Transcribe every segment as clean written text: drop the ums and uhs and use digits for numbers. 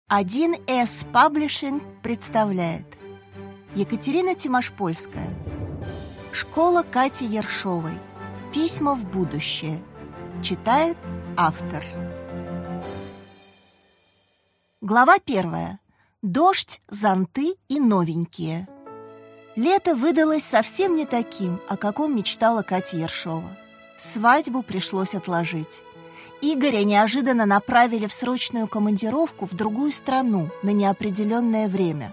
1С Publishing представляет Екатерина Тимошпольская. Школа Кати Ершовой. Письма в будущее. Читает автор. Глава 1. Дождь, зонты и новенькие. Лето выдалось совсем не таким, о каком мечтала Катя Ершова. Свадьбу пришлось отложить. Игоря неожиданно направили в срочную командировку в другую страну на неопределенное время.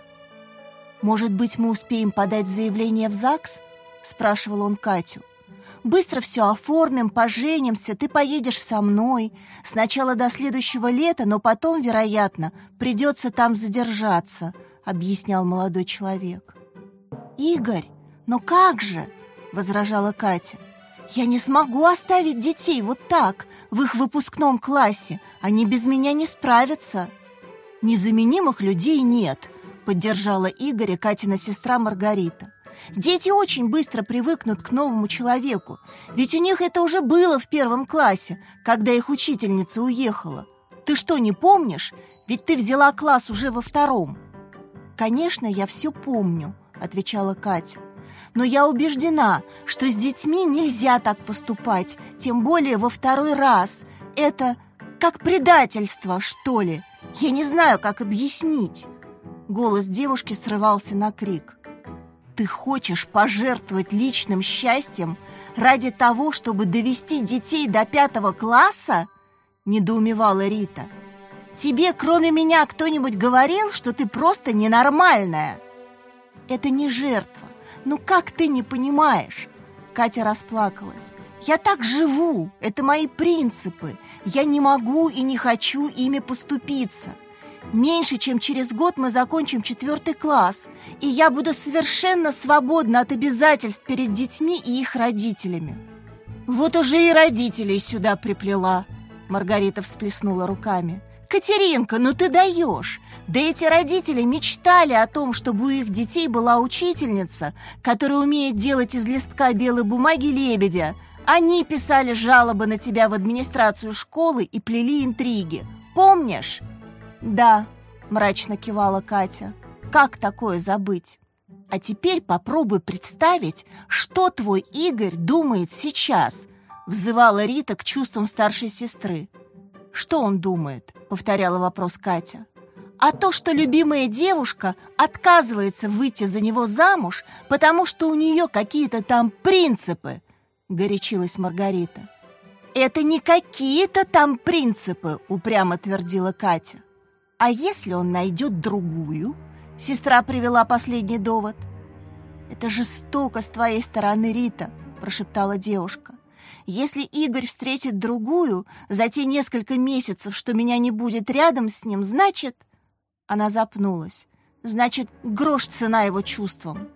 «Может быть, мы успеем подать заявление в ЗАГС?» – спрашивал он Катю. «Быстро все оформим, поженимся, ты поедешь со мной. Сначала до следующего лета, но потом, вероятно, придется там задержаться», – объяснял молодой человек. «Игорь, но как же?» – возражала Катя. «Я не смогу оставить детей вот так, в их выпускном классе. Они без меня не справятся». «Незаменимых людей нет», — поддержала Игоря Катина сестра Маргарита. «Дети очень быстро привыкнут к новому человеку, ведь у них это уже было в 1 классе, когда их учительница уехала. Ты что, не помнишь? Ведь ты взяла класс уже во 2. «Конечно, я все помню», — отвечала Катя. «Но я убеждена, что с детьми нельзя так поступать, тем более во 2 раз. Это как предательство, что ли? Я не знаю, как объяснить». Голос девушки срывался на крик. «Ты хочешь пожертвовать личным счастьем ради того, чтобы довести детей до 5 класса?» – недоумевала Рита. «Тебе, кроме меня, кто-нибудь говорил, что ты просто ненормальная?» «Это не жертва. Ну как ты не понимаешь?» Катя расплакалась. «Я так живу, это мои принципы. Я не могу и не хочу ими поступиться. Меньше чем через год мы закончим 4 класс, и я буду совершенно свободна от обязательств перед детьми и их родителями». «Вот уже и родителей сюда приплела», — Маргарита всплеснула руками. «Катеринка, ну ты даешь! Да эти родители мечтали о том, чтобы у их детей была учительница, которая умеет делать из листка белой бумаги лебедя. Они писали жалобы на тебя в администрацию школы и плели интриги. Помнишь?» «Да», — мрачно кивала Катя. «Как такое забыть? А теперь попробуй представить, что твой Игорь думает сейчас», — взывала Рита к чувствам старшей сестры. «Что он думает?» — повторяла вопрос Катя. «А то, что любимая девушка отказывается выйти за него замуж, потому что у нее какие-то там принципы», — горячилась Маргарита. «Это не какие-то там принципы», — упрямо твердила Катя. «А если он найдет другую?» — сестра привела последний довод. «Это жестоко с твоей стороны, Рита», — прошептала девушка. «Если Игорь встретит другую за те несколько месяцев, что меня не будет рядом с ним, значит...» Она запнулась. «Значит, грош цена его чувствам».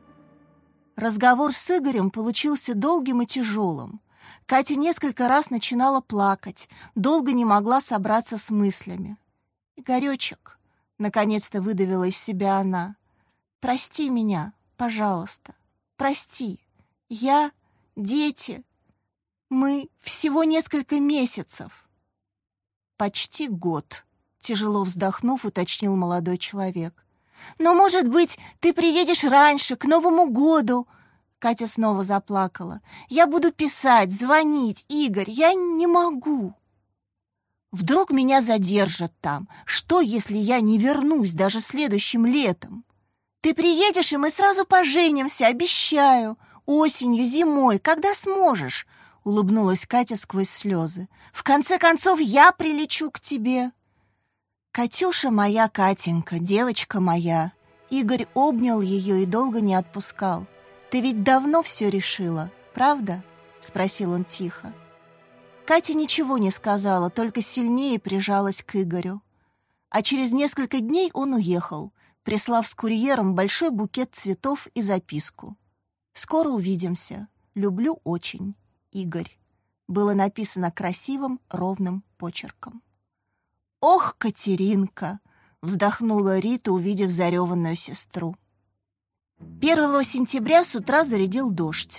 Разговор с Игорем получился долгим и тяжелым. Катя несколько раз начинала плакать, долго не могла собраться с мыслями. «Игоречек», — наконец-то выдавила из себя она, — «прости меня, пожалуйста, прости. Я, дети, мы всего несколько месяцев». «Почти год», — тяжело вздохнув, уточнил молодой человек. «Но, может быть, ты приедешь раньше, к Новому году?» Катя снова заплакала. «Я буду писать, звонить, Игорь, я не могу». «Вдруг меня задержат там? Что, если я не вернусь даже следующим летом? Ты приедешь, и мы сразу поженимся, обещаю. Осенью, зимой, когда сможешь», — улыбнулась Катя сквозь слезы. «В конце концов, я прилечу к тебе». «Катюша моя, Катенька, девочка моя». Игорь обнял ее и долго не отпускал. «Ты ведь давно все решила, правда?» — спросил он тихо. Катя ничего не сказала, только сильнее прижалась к Игорю. А через несколько дней он уехал, прислав с курьером большой букет цветов и записку. «Скоро увидимся. Люблю очень. Игорь». Было написано красивым, ровным почерком. «Ох, Катеринка!» — вздохнула Рита, увидев зареванную сестру. 1 сентября с утра зарядил дождь.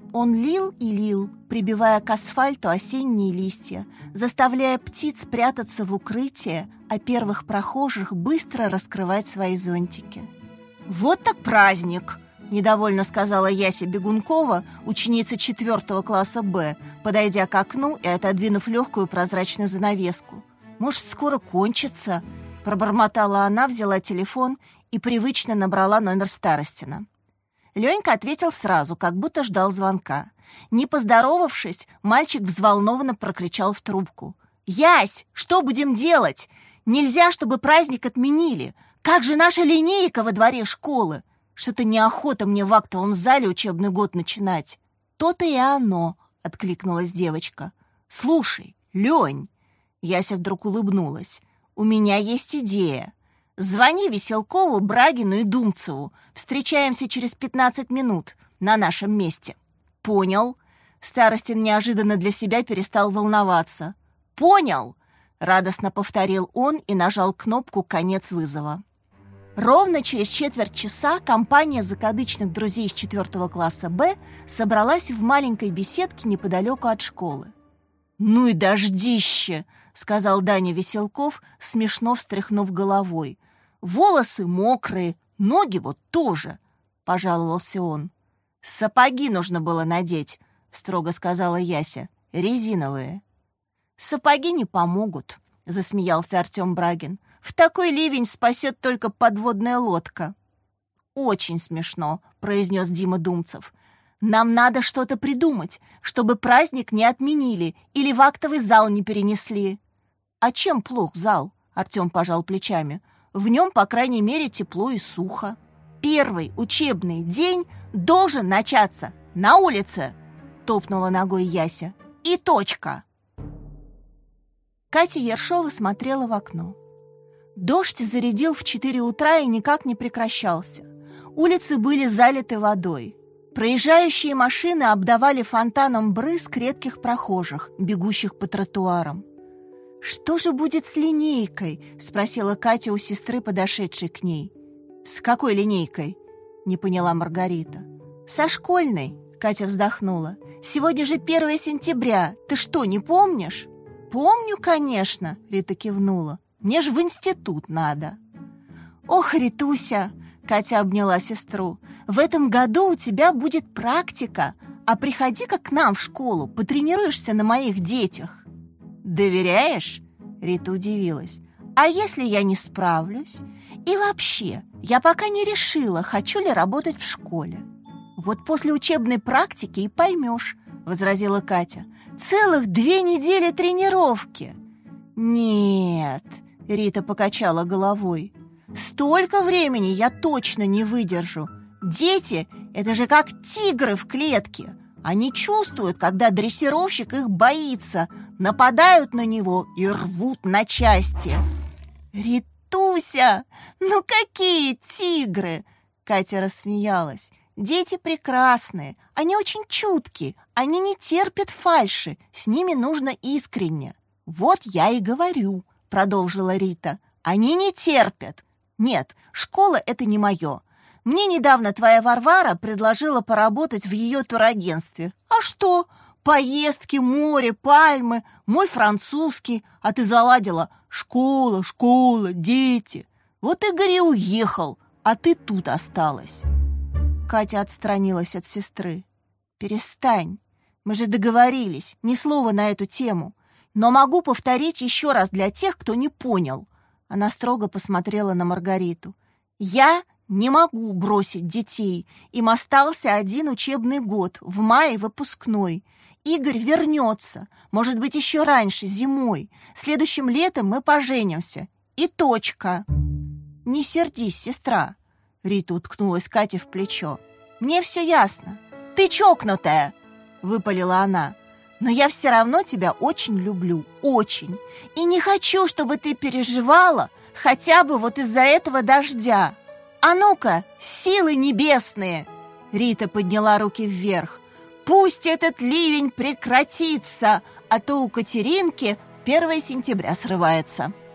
Он лил и лил, прибивая к асфальту осенние листья, заставляя птиц прятаться в укрытие, а первых прохожих быстро раскрывать свои зонтики. «Вот так праздник!» — недовольно сказала Яся Бегункова, ученица 4 класса Б, подойдя к окну и отодвинув легкую прозрачную занавеску. «Может, скоро кончится?» — пробормотала она, взяла телефон и привычно набрала номер Старостина. Ленька ответил сразу, как будто ждал звонка. Не поздоровавшись, мальчик взволнованно прокричал в трубку: «Ясь, что будем делать? Нельзя, чтобы праздник отменили. Как же наша линейка во дворе школы? Что-то неохота мне в актовом зале учебный год начинать». «То-то и оно», — откликнулась девочка. «Слушай, Лень», — Яся вдруг улыбнулась, — «у меня есть идея. Звони Веселкову, Брагину и Думцеву. Встречаемся через 15 минут на нашем месте». «Понял». Старостин неожиданно для себя перестал волноваться. «Понял», — радостно повторил он и нажал кнопку «Конец вызова». Ровно через четверть часа компания закадычных друзей из 4 класса Б собралась в маленькой беседке неподалеку от школы. «Ну и дождище!» — сказал Даня Веселков, смешно встряхнув головой. «Волосы мокрые, ноги вот тоже», — пожаловался он. «Сапоги нужно было надеть», — строго сказала Яся. «Резиновые». «Сапоги не помогут», — засмеялся Артем Брагин. «В такой ливень спасет только подводная лодка». «Очень смешно», — произнес Дима Думцев. «Нам надо что-то придумать, чтобы праздник не отменили или в актовый зал не перенесли». «А чем плох зал?» — Артем пожал плечами. «В нем, по крайней мере, тепло и сухо. Первый учебный день должен начаться на улице», — топнула ногой Яся. «И точка». Катя Ершова смотрела в окно. Дождь зарядил в 4 утра и никак не прекращался. Улицы были залиты водой. Проезжающие машины обдавали фонтаном брызг редких прохожих, бегущих по тротуарам. «Что же будет с линейкой?» — спросила Катя у сестры, подошедшей к ней. «С какой линейкой?» — не поняла Маргарита. «Со школьной», — Катя вздохнула. «Сегодня же 1 сентября. Ты что, не помнишь?» «Помню, конечно», — Рита кивнула. «Мне ж в институт надо». «Ох, Ритуся!» — Катя обняла сестру. «В этом году у тебя будет практика, а приходи-ка к нам в школу, потренируешься на моих детях». «Доверяешь?» — Рита удивилась. «А если я не справлюсь? И вообще, я пока не решила, хочу ли работать в школе». «Вот после учебной практики и поймешь», — возразила Катя. «Целых 2 недели тренировки». «Нет», — Рита покачала головой. «Столько времени я точно не выдержу. Дети — это же как тигры в клетке. Они чувствуют, когда дрессировщик их боится, нападают на него и рвут на части». «Ритуся, ну какие тигры?» Катя рассмеялась. «Дети прекрасные, они очень чуткие, они не терпят фальши, с ними нужно искренне». «Вот я и говорю», — продолжила Рита, — «они не терпят. Нет, школа — это не мое. Мне недавно твоя Варвара предложила поработать в ее турагентстве. А что? Поездки, море, пальмы, мой французский, а ты заладила школа, школа, дети. Вот Игорь и уехал, а ты тут осталась». Катя отстранилась от сестры. «Перестань, мы же договорились, ни слова на эту тему. Но могу повторить еще раз для тех, кто не понял». Она строго посмотрела на Маргариту. «Я не могу бросить детей. Им остался 1 учебный год, в мае выпускной. Игорь вернется, может быть, еще раньше, зимой. Следующим летом мы поженимся. И точка». «Не сердись, сестра», — Рита уткнулась Кате в плечо. «Мне все ясно. Ты чокнутая», — выпалила она. «Но я все равно тебя очень люблю, очень. И не хочу, чтобы ты переживала хотя бы вот из-за этого дождя. А ну-ка, силы небесные!» Рита подняла руки вверх. «Пусть этот ливень прекратится, а то у Катеринки 1 сентября срывается».